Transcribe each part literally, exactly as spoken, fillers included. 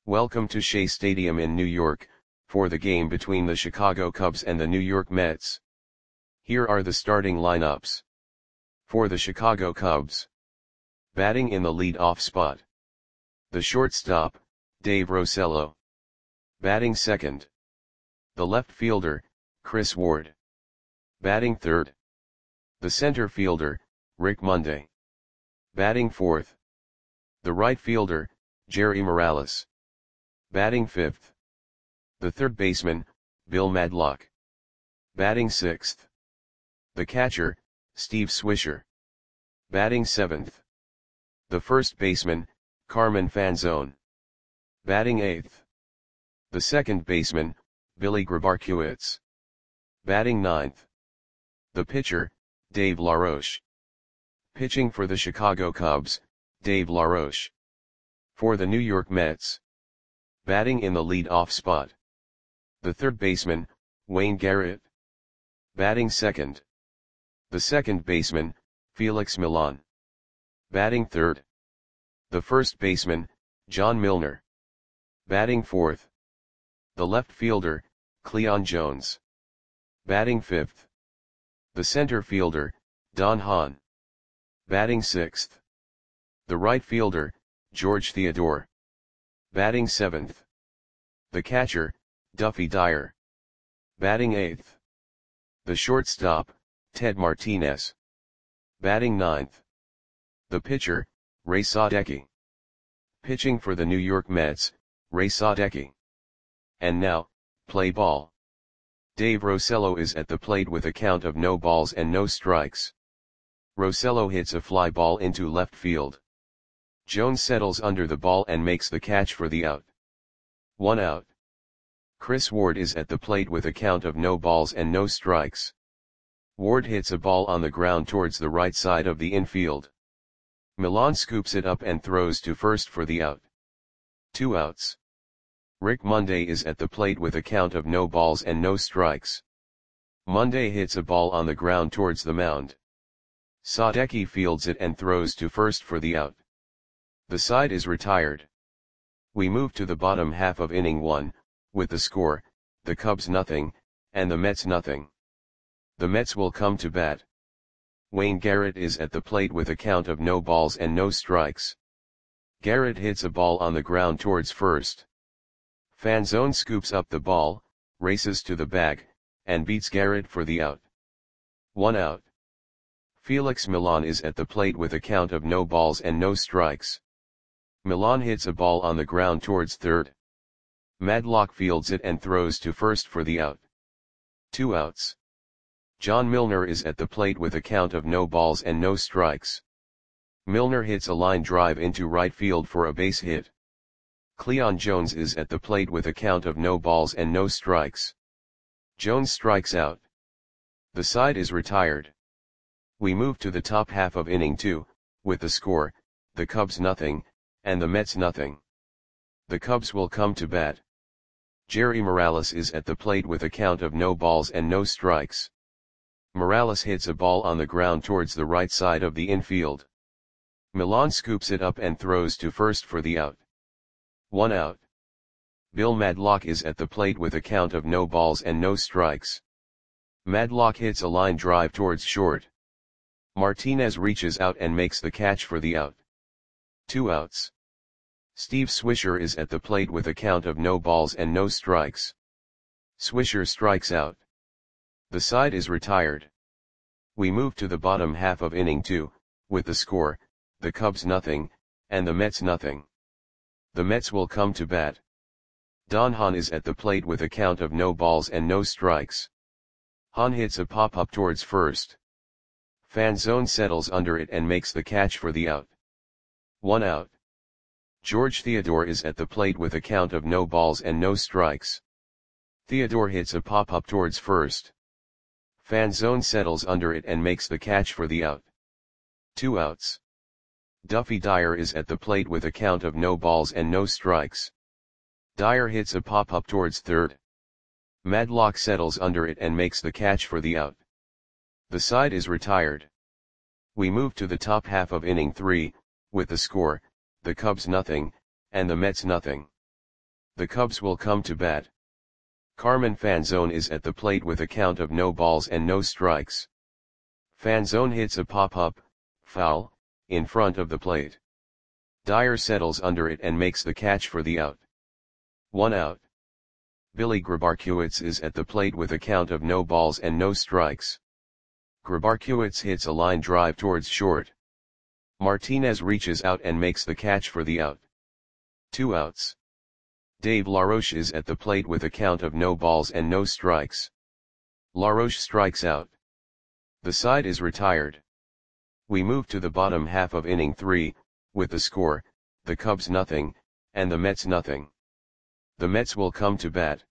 Welcome to Shea Stadium in New York, for the game between the Chicago Cubs and the New York Mets. Here are the starting lineups. For the Chicago Cubs. Batting in the lead-off spot. The shortstop, Dave Rosello. Batting second. The left fielder, Chris Ward. Batting third. The center fielder, Rick Monday. Batting fourth. The right fielder, Jerry Morales. Batting fifth. The third baseman, Bill Madlock. Batting sixth. The catcher, Steve Swisher. Batting seventh. The first baseman, Carmen Fanzone. Batting eighth. The second baseman, Billy Grabarkewitz. Batting ninth. The pitcher, Dave LaRoche. Pitching for the Chicago Cubs, Dave LaRoche. For the New York Mets. Batting in the lead-off spot. The third baseman, Wayne Garrett. Batting second. The second baseman, Felix Millan. Batting third. The first baseman, John Milner. Batting fourth. The left fielder, Cleon Jones. Batting fifth. The center fielder, Don Hahn. Batting sixth. The right fielder, George Theodore. Batting seventh. The catcher, Duffy Dyer. Batting eighth. The shortstop, Ted Martinez. Batting ninth. The pitcher, Ray Sadecki. Pitching for the New York Mets, Ray Sadecki. And now, play ball. Dave Rosello is at the plate with a count of no balls and no strikes. Rosello hits a fly ball into left field. Jones settles under the ball and makes the catch for the out. One out. Chris Ward is at the plate with a count of no balls and no strikes. Ward hits a ball on the ground towards the right side of the infield. Millan scoops it up and throws to first for the out. Two outs. Rick Monday is at the plate with a count of no balls and no strikes. Monday hits a ball on the ground towards the mound. Sadecki fields it and throws to first for the out. The side is retired. We move to the bottom half of inning one, with the score, the Cubs nothing, and the Mets nothing. The Mets will come to bat. Wayne Garrett is at the plate with a count of no balls and no strikes. Garrett hits a ball on the ground towards first. Fanzone scoops up the ball, races to the bag, and beats Garrett for the out. One out. Felix Millan is at the plate with a count of no balls and no strikes. Millan hits a ball on the ground towards third. Madlock fields it and throws to first for the out. Two outs. John Milner is at the plate with a count of no balls and no strikes. Milner hits a line drive into right field for a base hit. Cleon Jones is at the plate with a count of no balls and no strikes. Jones strikes out. The side is retired. We move to the top half of inning two, with the score, the Cubs nothing, and the Mets nothing. The Cubs will come to bat. Jerry Morales is at the plate with a count of no balls and no strikes. Morales hits a ball on the ground towards the right side of the infield. Millan scoops it up and throws to first for the out. One out. Bill Madlock is at the plate with a count of no balls and no strikes. Madlock hits a line drive towards short. Martinez reaches out and makes the catch for the out. Two outs. Steve Swisher is at the plate with a count of no balls and no strikes. Swisher strikes out. The side is retired. We move to the bottom half of inning two, with the score, the Cubs nothing, and the Mets nothing. The Mets will come to bat. Don Hahn is at the plate with a count of no balls and no strikes. Hahn hits a pop-up towards first. Fanzone settles under it and makes the catch for the out. One out. George Theodore is at the plate with a count of no balls and no strikes. Theodore hits a pop-up towards first. Fanzone settles under it and makes the catch for the out. Two outs. Duffy Dyer is at the plate with a count of no balls and no strikes. Dyer hits a pop-up towards third. Madlock settles under it and makes the catch for the out. The side is retired. We move to the top half of inning three, with the score, the Cubs nothing, and the Mets nothing. The Cubs will come to bat. Carmen Fanzone is at the plate with a count of no balls and no strikes. Fanzone hits a pop-up, foul, in front of the plate. Dyer settles under it and makes the catch for the out. One out. Billy Grabarkiewicz is at the plate with a count of no balls and no strikes. Grabarkiewicz hits a line drive towards short. Martinez reaches out and makes the catch for the out. Two outs. Dave LaRoche is at the plate with a count of no balls and no strikes. LaRoche strikes out. The side is retired. We move to the bottom half of inning three, with the score, the Cubs nothing, and the Mets nothing. The Mets will come to bat.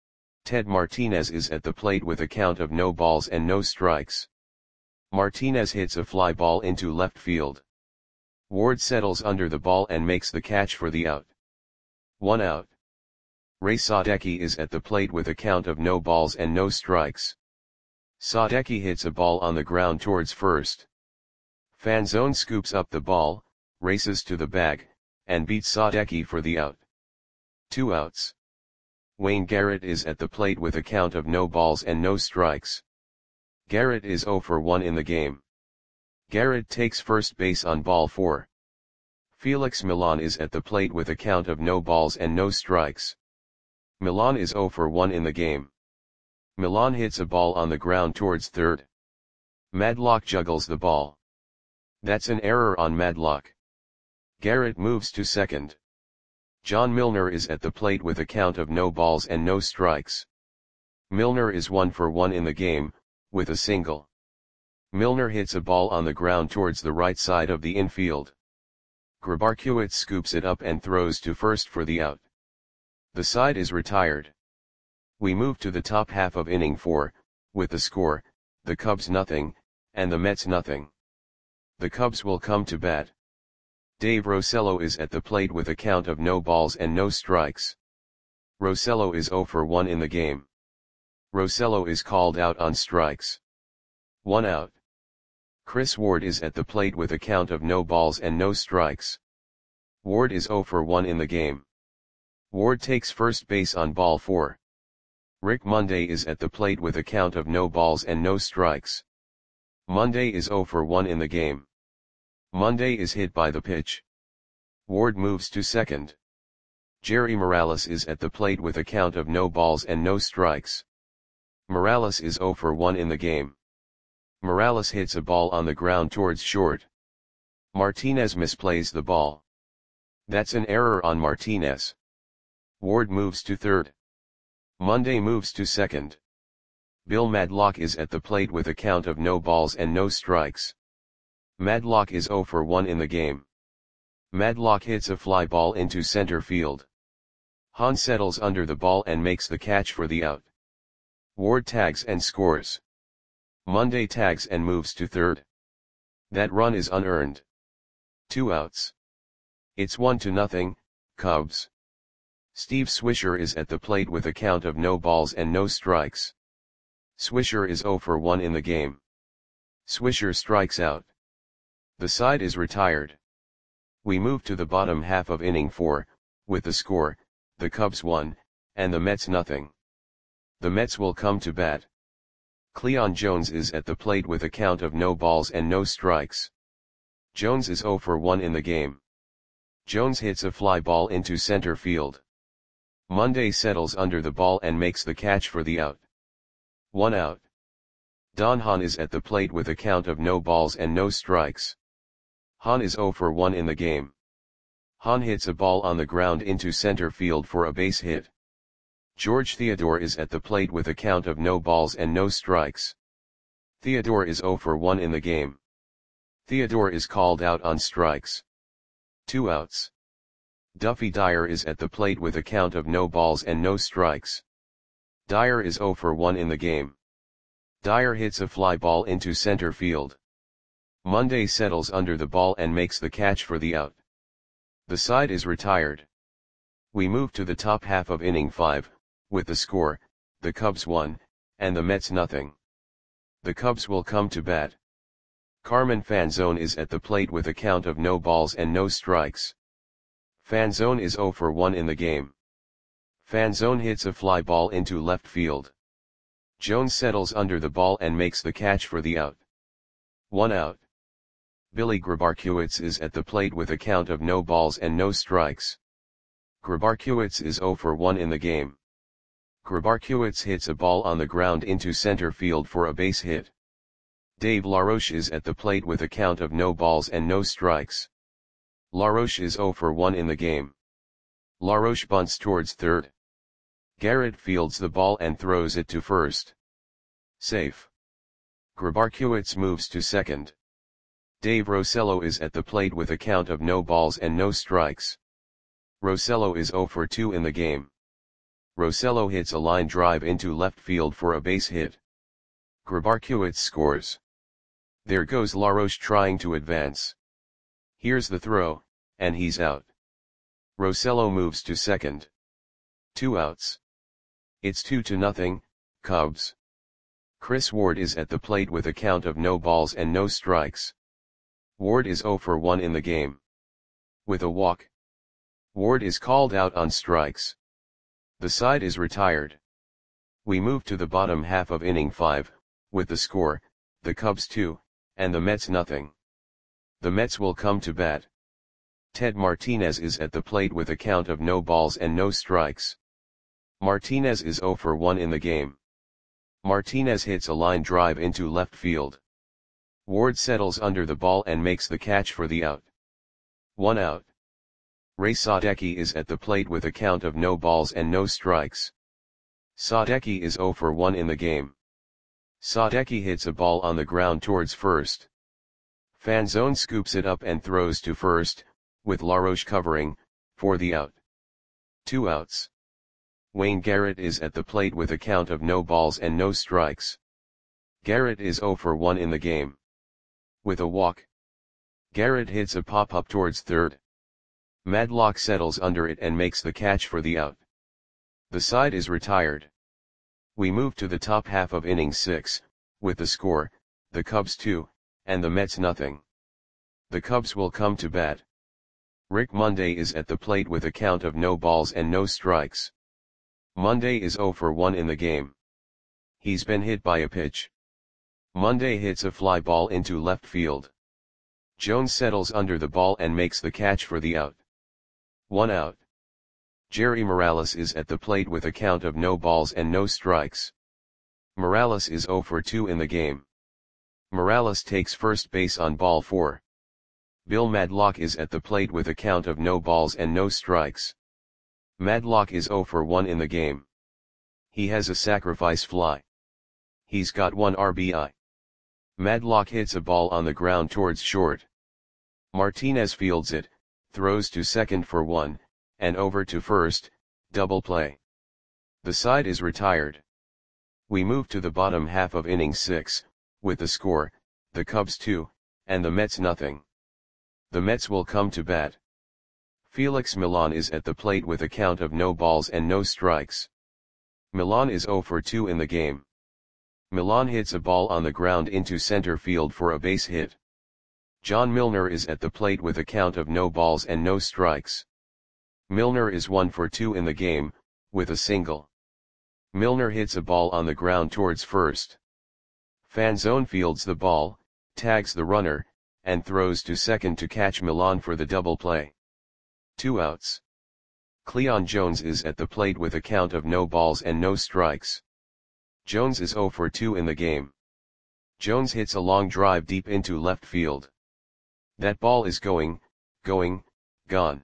Ted Martinez is at the plate with a count of no balls and no strikes. Martinez hits a fly ball into left field. Ward settles under the ball and makes the catch for the out. One out. Ray Sadecki is at the plate with a count of no balls and no strikes. Sadecki hits a ball on the ground towards first. Fanzone scoops up the ball, races to the bag, and beats Sadecki for the out. Two outs. Wayne Garrett is at the plate with a count of no balls and no strikes. Garrett is zero for one in the game. Garrett takes first base on ball four. Felix Millan is at the plate with a count of no balls and no strikes. Millan is zero for one in the game. Millan hits a ball on the ground towards third. Madlock juggles the ball. That's an error on Madlock. Garrett moves to second. John Milner is at the plate with a count of no balls and no strikes. Milner is one for one in the game, with a single. Milner hits a ball on the ground towards the right side of the infield. Grabarkiewicz scoops it up and throws to first for the out. The side is retired. We move to the top half of inning four, with the score, the Cubs nothing, and the Mets nothing. The Cubs will come to bat. Dave Rosello is at the plate with a count of no balls and no strikes. Rosello is zero for one in the game. Rosello is called out on strikes. One out. Chris Ward is at the plate with a count of no balls and no strikes. Ward is zero for one in the game. Ward takes first base on ball four. Rick Monday is at the plate with a count of no balls and no strikes. Monday is zero for one in the game. Monday is hit by the pitch. Ward moves to second. Jerry Morales is at the plate with a count of no balls and no strikes. Morales is zero for one in the game. Morales hits a ball on the ground towards short. Martinez misplays the ball. That's an error on Martinez. Ward moves to third. Monday moves to second. Bill Madlock is at the plate with a count of no balls and no strikes. Madlock is zero for one in the game. Madlock hits a fly ball into center field. Hahn settles under the ball and makes the catch for the out. Ward tags and scores. Monday tags and moves to third. That run is unearned. Two outs. It's one to nothing, Cubs. Steve Swisher is at the plate with a count of no balls and no strikes. Swisher is zero for one in the game. Swisher strikes out. The side is retired. We move to the bottom half of inning four, with the score, the Cubs one, and the Mets nothing. The Mets will come to bat. Cleon Jones is at the plate with a count of no balls and no strikes. Jones is zero for one in the game. Jones hits a fly ball into center field. Monday settles under the ball and makes the catch for the out. One out. Don Hahn is at the plate with a count of no balls and no strikes. Hahn is zero for one in the game. Hahn hits a ball on the ground into center field for a base hit. George Theodore is at the plate with a count of no balls and no strikes. Theodore is zero for one in the game. Theodore is called out on strikes. Two outs. Duffy Dyer is at the plate with a count of no balls and no strikes. Dyer is zero for one in the game. Dyer hits a fly ball into center field. Monday settles under the ball and makes the catch for the out. The side is retired. We move to the top half of inning five, with the score, the Cubs one, and the Mets nothing. The Cubs will come to bat. Carmen Fanzone is at the plate with a count of no balls and no strikes. Fanzone is zero for one in the game. Fanzone hits a fly ball into left field. Jones settles under the ball and makes the catch for the out. One out. Billy Grabarkiewicz is at the plate with a count of no balls and no strikes. Grabarkiewicz is zero for one in the game. Grabarkiewicz hits a ball on the ground into center field for a base hit. Dave LaRoche is at the plate with a count of no balls and no strikes. LaRoche is zero for one in the game. LaRoche bunts towards third. Garrett fields the ball and throws it to first. Safe. Grabarkiewicz moves to second. Dave Rosello is at the plate with a count of no balls and no strikes. Rosello is zero for two in the game. Rosello hits a line drive into left field for a base hit. Grabarkiewicz scores. There goes LaRoche trying to advance. Here's the throw, and he's out. Rosello moves to second. Two outs. It's two to nothing, Cubs. Chris Ward is at the plate with a count of no balls and no strikes. Ward is zero for one in the game. With a walk. Ward is called out on strikes. The side is retired. We move to the bottom half of inning five, with the score, the Cubs two, and the Mets nothing. The Mets will come to bat. Ted Martinez is at the plate with a count of no balls and no strikes. Martinez is zero for one in the game. Martinez hits a line drive into left field. Ward settles under the ball and makes the catch for the out. One out. Ray Sadecki is at the plate with a count of no balls and no strikes. Sadecki is zero for one in the game. Sadecki hits a ball on the ground towards first. Fanzone scoops it up and throws to first, with LaRoche covering, for the out. Two outs. Wayne Garrett is at the plate with a count of no balls and no strikes. Garrett is zero for one in the game. With a walk. Garrett hits a pop-up towards third. Madlock settles under it and makes the catch for the out. The side is retired. We move to the top half of inning six, with the score, the Cubs two, and the Mets nothing. The Cubs will come to bat. Rick Monday is at the plate with a count of no balls and no strikes. Monday is zero for one in the game. He's been hit by a pitch. Monday hits a fly ball into left field. Jones settles under the ball and makes the catch for the out. One out. Jerry Morales is at the plate with a count of no balls and no strikes. Morales is zero for two in the game. Morales takes first base on ball four. Bill Madlock is at the plate with a count of no balls and no strikes. Madlock is zero for one in the game. He has a sacrifice fly. He's got one R B I. Madlock hits a ball on the ground towards short. Martinez fields it, throws to second for one, and over to first, double play. The side is retired. We move to the bottom half of inning six, with the score, the Cubs two, and the Mets nothing. The Mets will come to bat. Felix Millan is at the plate with a count of no balls and no strikes. Millan is zero for two in the game. Millan hits a ball on the ground into center field for a base hit. John Milner is at the plate with a count of no balls and no strikes. Milner is one for two in the game, with a single. Milner hits a ball on the ground towards first. Fanzone fields the ball, tags the runner, and throws to second to catch Millan for the double play. Two outs. Cleon Jones is at the plate with a count of no balls and no strikes. Jones is zero for two in the game. Jones hits a long drive deep into left field. That ball is going, going, gone.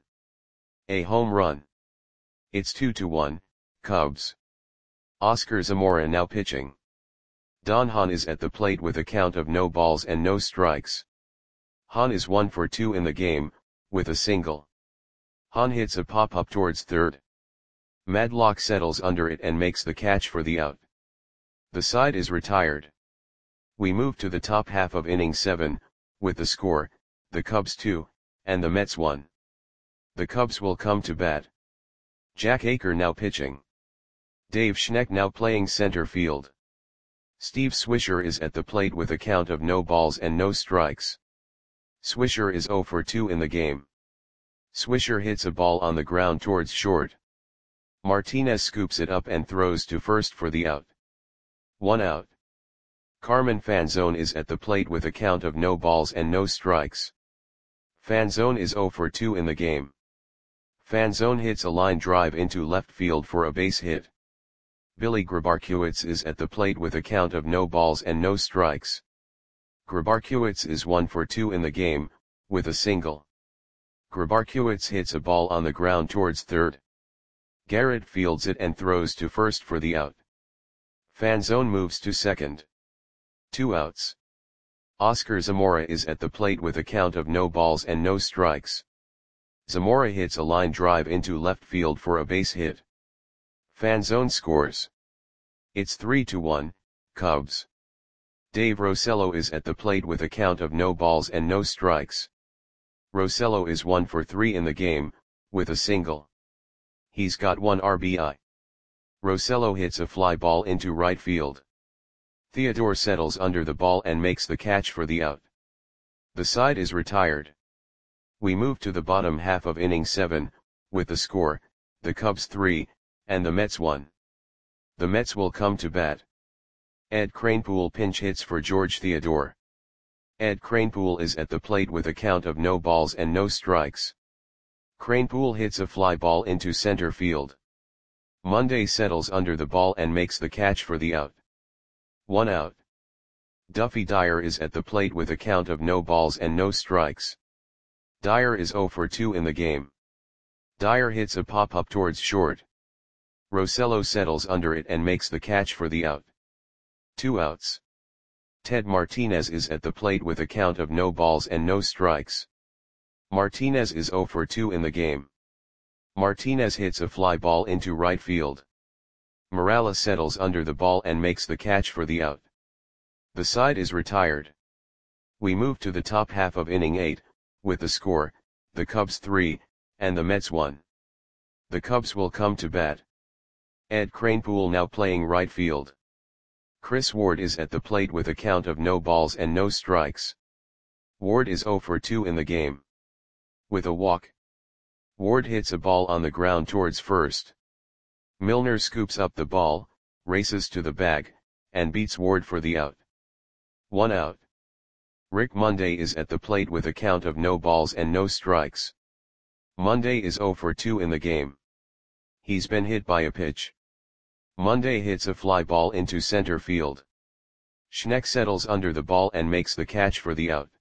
A home run. It's two to one, Cubs. Oscar Zamora now pitching. Don Hahn is at the plate with a count of no balls and no strikes. Hahn is one for two in the game, with a single. Hahn hits a pop-up towards third. Madlock settles under it and makes the catch for the out. The side is retired. We move to the top half of inning seven, with the score, the Cubs two, and the Mets one. The Cubs will come to bat. Jack Aker now pitching. Dave Schneck now playing center field. Steve Swisher is at the plate with a count of no balls and no strikes. Swisher is zero for two in the game. Swisher hits a ball on the ground towards short. Martinez scoops it up and throws to first for the out. One out. Carmen Fanzone is at the plate with a count of no balls and no strikes. Fanzone is zero for two in the game. Fanzone hits a line drive into left field for a base hit. Billy Grabarkiewicz is at the plate with a count of no balls and no strikes. Grabarkiewicz is one for two in the game, with a single. Grabarkiewicz hits a ball on the ground towards third. Garrett fields it and throws to first for the out. Fanzone moves to second. Two outs. Oscar Zamora is at the plate with a count of no balls and no strikes. Zamora hits a line drive into left field for a base hit. Fanzone scores. It's three to one, Cubs. Dave Rosello is at the plate with a count of no balls and no strikes. Rosello is one for three in the game, with a single. He's got one R B I. Rosello hits a fly ball into right field. Theodore settles under the ball and makes the catch for the out. The side is retired. We move to the bottom half of inning seven, with the score, the Cubs three, and the Mets one. The Mets will come to bat. Ed Kranepool pinch hits for George Theodore. Ed Kranepool is at the plate with a count of no balls and no strikes. Kranepool hits a fly ball into center field. Monday settles under the ball and makes the catch for the out. One out. Duffy Dyer is at the plate with a count of no balls and no strikes. Dyer is zero for two in the game. Dyer hits a pop-up towards short. Rosello settles under it and makes the catch for the out. Two outs. Ted Martinez is at the plate with a count of no balls and no strikes. Martinez is zero for two in the game. Martinez hits a fly ball into right field. Morales settles under the ball and makes the catch for the out. The side is retired. We move to the top half of inning eight, with the score, the Cubs three, and the Mets one. The Cubs will come to bat. Ed Kranepool now playing right field. Chris Ward is at the plate with a count of no balls and no strikes. Ward is zero for two in the game. With a walk. Ward hits a ball on the ground towards first. Milner scoops up the ball, races to the bag, and beats Ward for the out. One out. Rick Monday is at the plate with a count of no balls and no strikes. Monday is zero for two in the game. He's been hit by a pitch. Monday hits a fly ball into center field. Schneck settles under the ball and makes the catch for the out.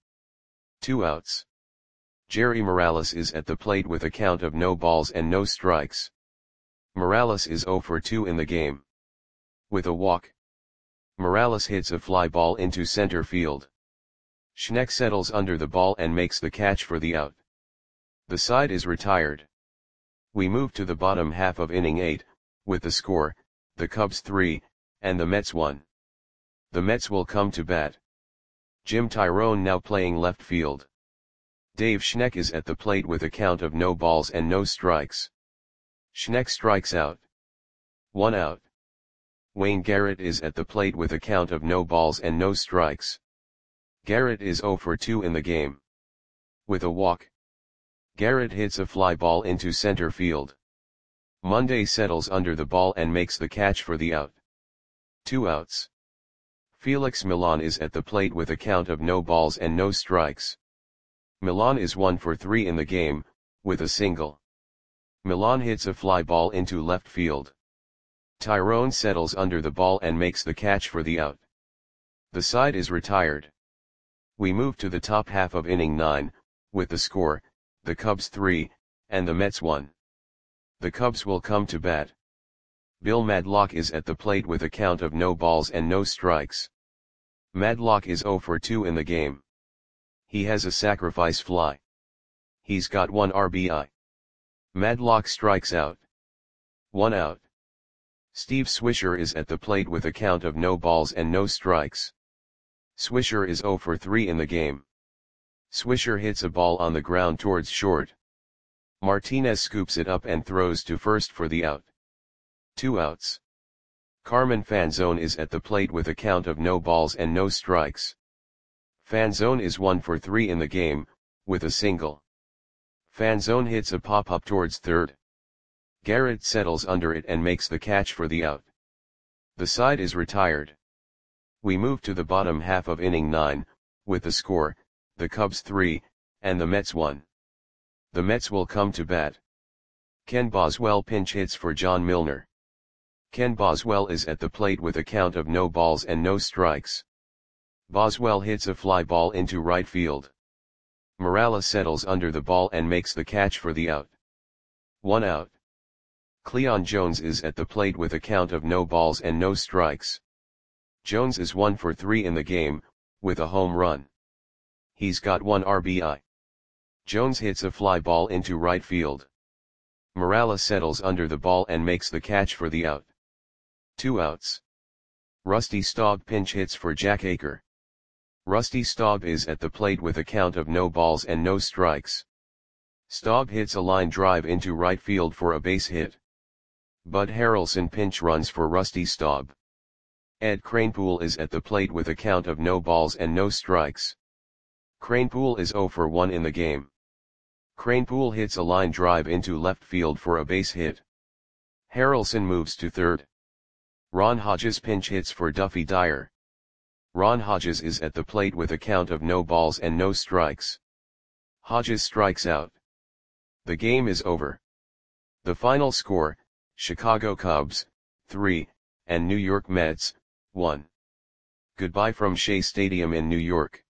Two outs. Jerry Morales is at the plate with a count of no balls and no strikes. Morales is zero for two in the game. With a walk. Morales hits a fly ball into center field. Schneck settles under the ball and makes the catch for the out. The side is retired. We move to the bottom half of inning eight, with the score, the Cubs three, and the Mets one. The Mets will come to bat. Jim Tyrone now playing left field. Dave Schneck is at the plate with a count of no balls and no strikes. Schneck strikes out. One out. Wayne Garrett is at the plate with a count of no balls and no strikes. Garrett is zero for two in the game. With a walk. Garrett hits a fly ball into center field. Monday settles under the ball and makes the catch for the out. Two outs. Felix Millan is at the plate with a count of no balls and no strikes. Millan is one for three in the game, with a single. Millan hits a fly ball into left field. Tyrone settles under the ball and makes the catch for the out. The side is retired. We move to the top half of inning nine, with the score, the Cubs three, and the Mets one. The Cubs will come to bat. Bill Madlock is at the plate with a count of no balls and no strikes. Madlock is zero for two in the game. He has a sacrifice fly. He's got one R B I. Madlock strikes out. One out. Steve Swisher is at the plate with a count of no balls and no strikes. Swisher is zero for three in the game. Swisher hits a ball on the ground towards short. Martinez scoops it up and throws to first for the out. Two outs. Carmen Fanzone is at the plate with a count of no balls and no strikes. Fanzone is one for three in the game, with a single. Fanzone hits a pop-up towards third. Garrett settles under it and makes the catch for the out. The side is retired. We move to the bottom half of inning nine, with the score, the Cubs three, and the Mets one. The Mets will come to bat. Ken Boswell pinch hits for John Milner. Ken Boswell is at the plate with a count of no balls and no strikes. Boswell hits a fly ball into right field. Morales settles under the ball and makes the catch for the out. One out. Cleon Jones is at the plate with a count of no balls and no strikes. Jones is one for three in the game, with a home run. He's got one R B I. Jones hits a fly ball into right field. Morales settles under the ball and makes the catch for the out. Two outs. Rusty Staub pinch hits for Jack Aker. Rusty Staub is at the plate with a count of no balls and no strikes. Staub hits a line drive into right field for a base hit. Bud Harrelson pinch runs for Rusty Staub. Ed Kranepool is at the plate with a count of no balls and no strikes. Kranepool is zero for one in the game. Kranepool hits a line drive into left field for a base hit. Harrelson moves to third. Ron Hodges pinch hits for Duffy Dyer. Ron Hodges is at the plate with a count of no balls and no strikes. Hodges strikes out. The game is over. The final score, Chicago Cubs, three, and New York Mets, one. Goodbye from Shea Stadium in New York.